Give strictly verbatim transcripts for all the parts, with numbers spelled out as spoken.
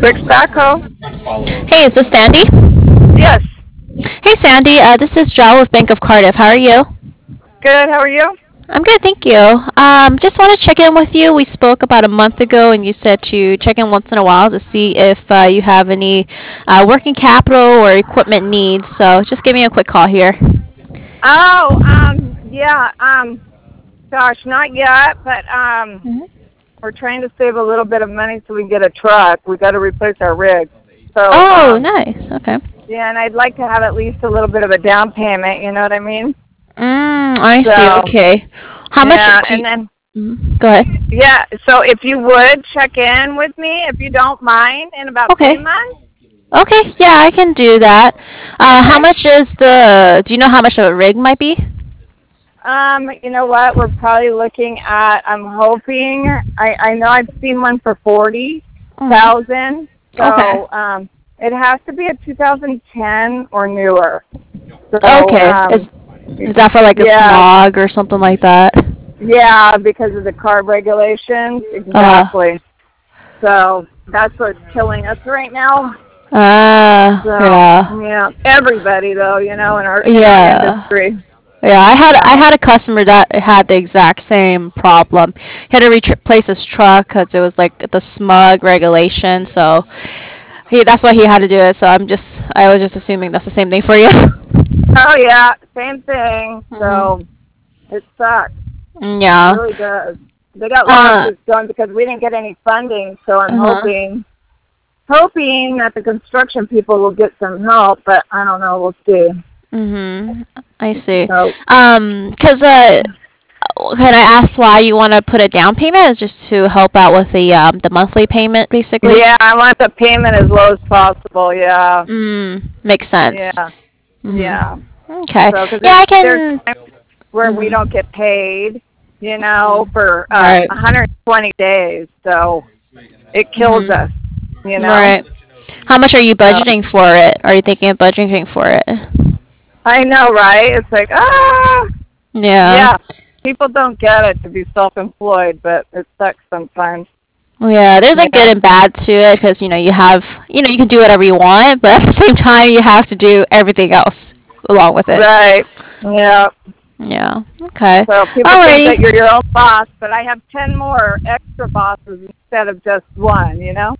Bricks Backhoe? Hey, is this Sandy? Yes. Hey, Sandy. Uh, this is Joe with Bank of Cardiff. How are you? Good. How are you? I'm good, thank you. Um, just want to check in with you. We spoke about a month ago, and you said to check in once in a while to see if uh, you have any uh, working capital or equipment needs. So just give me a quick call here. Oh, um, yeah. Um, gosh, not yet, but um, Mhm. we're trying to save a little bit of money so we can get a truck. We got to replace our rig. So, Oh, um, nice. Okay. yeah, and I'd like to have at least a little bit of a down payment. You know what I mean? Mm, I see. So, Okay. How much yeah, do and you, then mm, go ahead. yeah. So if you would check in with me, if you don't mind, in about three Okay. months. Okay. Yeah, I can do that. Uh, how Okay. much is the? Do you know how much a rig might be? Um, you know what? We're probably looking at. I'm hoping. I I know I've seen one for forty Mm. thousand. Okay. So um, it has to be a two thousand ten or newer. So Okay. um, Is is that for like a yeah, smog or something like that? yeah, because of the carb regulations. Uh. Exactly. So that's what's killing us right now. Uh. So Yeah. yeah, everybody though, you know, in our in our Yeah. industry. Yeah. I had I So had a customer that had the exact same problem. He had to replace his truck because it was like the smog regulation. So he that's why he had to do it. So I'm just I was just assuming that's the same thing for you. oh yeah, same thing. Mhm. So it sucks. It Yeah. really does. They got Uh. lawsuits going because we didn't get any funding, so I'm Uh huh. hoping hoping that the construction people will get some help, but I don't know, we'll see. Mhm. I see. So Um, 'cause uh, can I ask why you want to put a down payment? Is just to help out with the um the monthly payment, basically. yeah, I want the payment as low as possible, yeah. Mm, makes sense. Yeah. Mhm. Yeah. Okay. So because Yeah, there's I there's can. times where we don't Mhm. get paid, you know, Mhm. for uh Right. one hundred twenty days, so it kills us, Mhm. you know. Right. How much are you So budgeting for it? Are you thinking of budgeting for it? I know, right? It's like ah, Yeah. yeah. People don't get it to be self-employed, but it sucks sometimes. Yeah, there's a good Yeah. and bad to it because you know you have you know you can do whatever you want, but at the same time you have to do everything else along with it. Right. Yeah. Yeah. Okay. So people think that you're Alrighty. your own boss, but I have ten more extra bosses instead of just one, you know?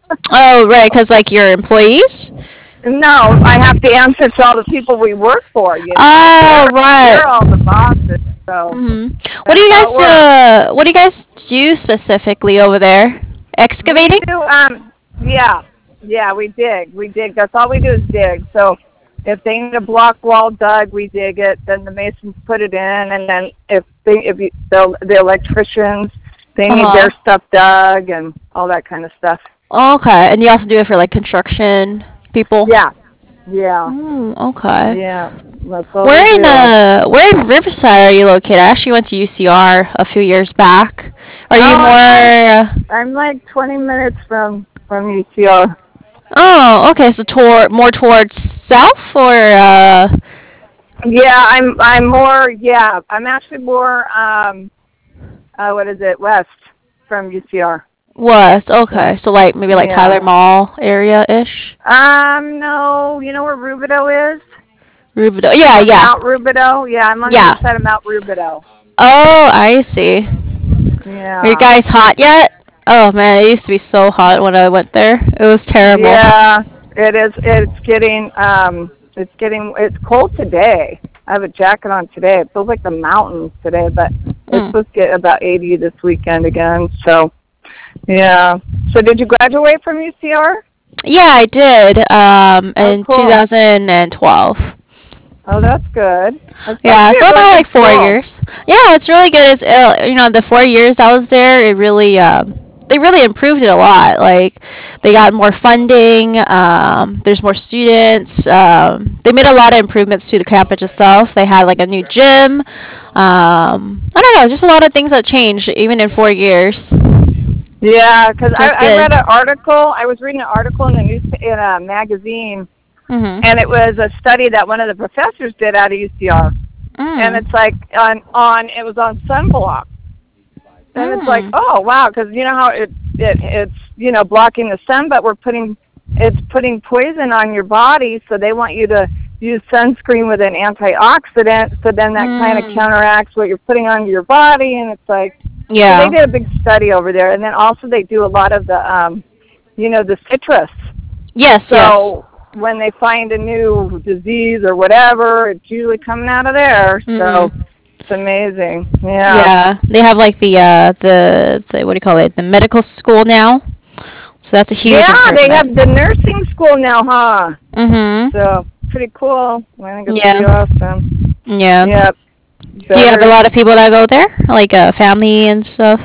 Oh, right, because like your employees. No, I have to answer to all the people we work for, you know? Oh, They're right. they're all the bosses, so Mhm. What do that's you how it guys works. uh What do you guys do specifically over there? We Excavating? do um yeah. Yeah, we dig. We dig. That's all we do is dig. So if they need a block wall dug, we dig it. Then the masons put it in, and then if they, if you, the the electricians, they Uh need their huh. stuff dug and all that kind of stuff. Okay, and you also do it for like construction people. Yeah, yeah, Mm, okay. yeah. That's all we Where in do. uh where in Riverside are you located? I actually went to U C R a few years back. Are Oh, you I'm like more? I'm like twenty minutes from from U C R. Oh, okay. So toward more towards south or uh Yeah, I'm I'm more. Yeah, I'm actually more. Um, uh, what is it? West from U C R. west? So Okay, so like maybe like yeah. Tyler Mall area ish. Um, no, you know where Rubidoux is? Rubidoux. Yeah, On yeah, Mount Rubidoux. Yeah, I'm on the yeah. other side of Mount Rubidoux. Oh, I see. Are you Yeah. guys hot yet? Oh man, it used to be so hot when I went there. It was terrible. Yeah, it is. It's getting. Um, it's getting. It's cold today. I have a jacket on today. It feels like the mountains today, but it's Mm. supposed to get about eighty this weekend again. So yeah. So did you graduate from U C R? Yeah, I did. Um, Oh, in cool. two thousand twelve. Oh, that's good. That's supposed to Yeah, be so a really about good like four school. years. Yeah, it's really good. It's uh, you know the four years I was there, it really um, they really improved it a lot. Like they got more funding. Um, there's more students. Um, they made a lot of improvements to the campus itself. They had like a new gym. Um, I don't know, just a lot of things that changed even in four years. Yeah, because So I, it's I good. read an article. I was reading an article in the news in a magazine, Mhm. and it was a study that one of the professors did out of U C R. And Mm. it's like on on it was on sunblock, and it's like, Mm. oh wow, because you know how it it, it's you know blocking the sun, but we're putting it's putting poison on your body. So they want you to use sunscreen with an antioxidant. So then that kind of Mm. counteracts what you're putting on your body, and it's like so they Yeah. did a big study over there, and then also they do a lot of the um, you know the citrus. Yes, yes. So when they find a new disease or whatever, it's usually coming out of there. So Mm. it's amazing. Yeah. Yeah. They have like the uh the, the what do you call it? The medical school now. So that's a huge Yeah, they have improvement. the nursing school now, huh? Mhm. So pretty cool. I think it's Yeah. pretty awesome. Yeah. Yep. Do you have a Better. lot of people that go there? Like uh family and stuff?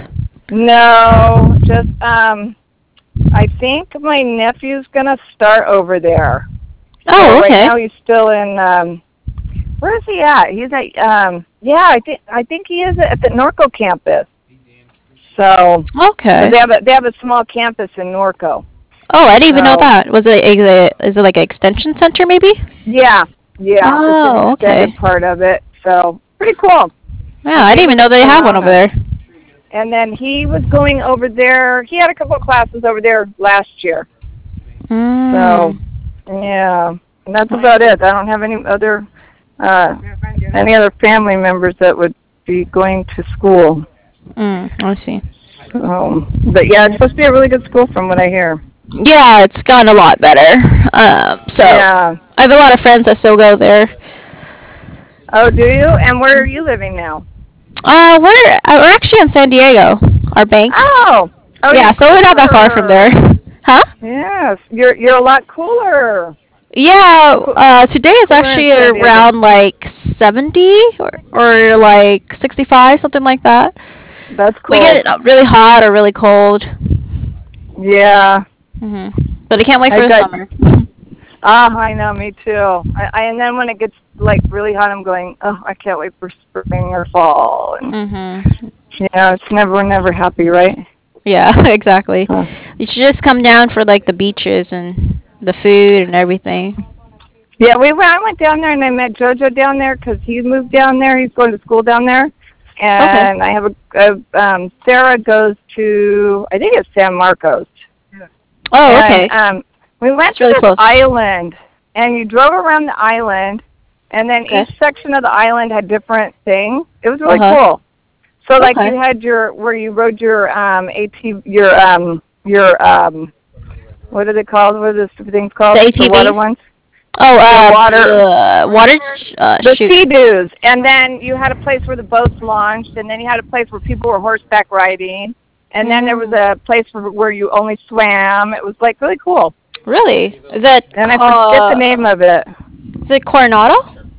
No, just um. I think my nephew's gonna start over there. So Oh, right okay. now he's still in. Um, where is he at? He's at. Um, yeah, I think I think he is at the Norco campus. So, because Okay. they have a they have a small campus in Norco. Oh, I didn't even know So that. Was it is it, is it like an extension center maybe? yeah, yeah, it's an Oh, extended okay. part of it. So pretty cool. Yeah, His I didn't name even is know they have one over Kalana. there. And then he was going over there. He had a couple of classes over there last year. So Mm. yeah, and that's about it. I don't have any other uh, any other family members that would be going to school. Mm, I see. So, but yeah, it's supposed to be a really good school from what I hear. Yeah, it's gotten a lot better. Um, so Yeah. I have a lot of friends that still go there. Oh, do you? And where are you living now? Uh, we're uh, we're actually in San Diego, our bank. Oh. Oh, Yeah, you're so we're not that far from there. cooler. Huh? Yes, you're you're a lot cooler. Yeah, Coo- uh, today is Cooler in actually San Diego. around like seventy or, or like sixty-five, something like that. That's We cool. get uh, really hot or really cold. Yeah, Hmm. But I can't wait I for the got. summer. Ah, I know, me too. I, I and then when it gets like really hot, I'm going. Oh, I can't wait for spring or fall. And Hmm. yeah, it's never we're never happy, right? Yeah, exactly. Huh. You should just come down for like the beaches and the food and everything. Yeah, we went. I went down there and I met JoJo down there because he moved down there. He's going to school down there, Okay. and I have a, a um, Sarah goes to I think it's San Marcos, Oh, and okay. um, we went It's to really this close. island, and you drove around the island, and then Okay. each section of the island had different things. It was Uh really huh. cool. So like Okay. you had your where you rode your um A T your um your um what are they called? What are the stupid things The called? The water A T Vs. ones? Oh, The uh, water the water. ch- Uh, the shoot. sea-doos, and then you had a place where the boats launched, and then you had a place where people were horseback riding, and then there was Mm, a place where, where you only swam. It was like really cool, really? Is it and I forget the called? name of it. Is it Coronado?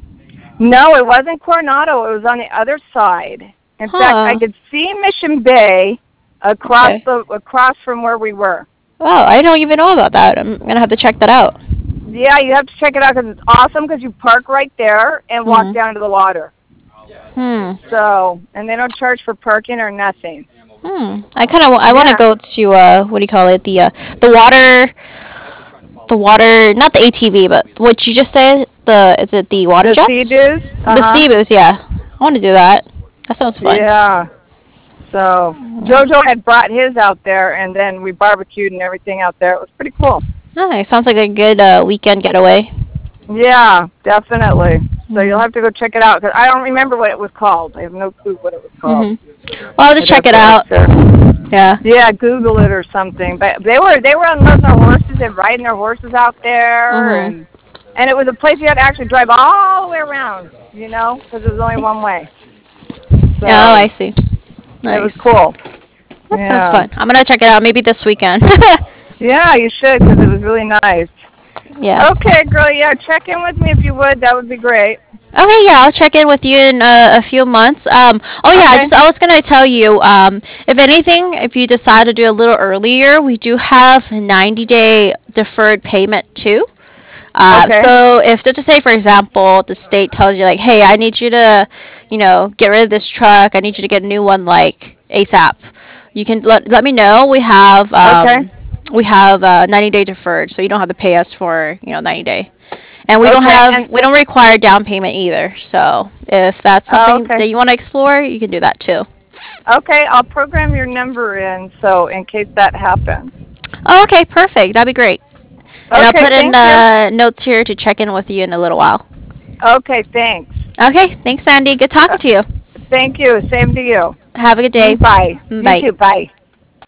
No, it wasn't Coronado. It was on the other side. In fact, I Huh. could see Mission Bay across Okay. the across from where we were. Oh, I don't even know about that. I'm gonna have to check that out. Yeah, you have to check it out because it's awesome because you park right there and walk Mhm. down to the water. Hmm. So, and they don't charge for parking or nothing. Hmm. I kind of I want to Yeah. go to uh what do you call it the uh the water the water not the A T V but what you just said the is it the water The jets sea-doos? the Uh-huh. Ceebus, yeah, I want to do that. That sounds fun. Yeah. So JoJo had brought his out there, and then we barbecued and everything out there. It was pretty cool. Nice, sounds like a good uh, weekend getaway. Yeah, definitely. So you'll Mhm. have to go check it out because I don't remember what it was called. I have no clue what it was called. Mhm. Well, I'll just I'd check have it to ask out. her. Yeah. Yeah, Google it or something. But they were they were on their horses and riding their horses out there, Mhm. and and it was a place you had to actually drive all the way around, you know, because it was only one way. Oh, So I see. it was Nice. cool. That sounds Yeah. fun. I'm gonna check it out maybe this weekend. Yeah, you should because it was really nice. Yeah. Okay, girl. Yeah, check in with me if you would. That would be great. Okay, yeah, I'll check in with you in uh, a few months. Um, oh yeah, I Okay. just I was gonna tell you. Um, if anything, if you decide to do a little earlier, we do have a ninety day deferred payment too. Uh, Okay. so if just to say, for example, the state tells you like, hey, I need you to, you know, get rid of this truck. I need you to get a new one like ASAP. You can let let me know. We have Okay. um, we have uh, ninety day deferred, so you don't have to pay us for you know ninety day. And we don't Okay. have And we don't require down payment either. So if that's oh, something okay. that you want to explore, you can do that too. Okay, I'll program your number in so in case that happens. Oh, okay, perfect. That'd be great. And I'll Okay, put in thank you. uh, notes here to check in with you in a little while. Okay, thanks. Okay, thanks, Sandy. Good talking Uh, to you. Thank you. Same to you. Have a good day. Mm, Bye. Mm, You Bye. too. Bye.